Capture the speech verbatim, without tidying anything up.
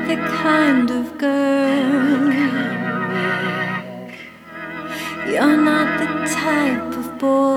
the kind of girl. You're not the type of boy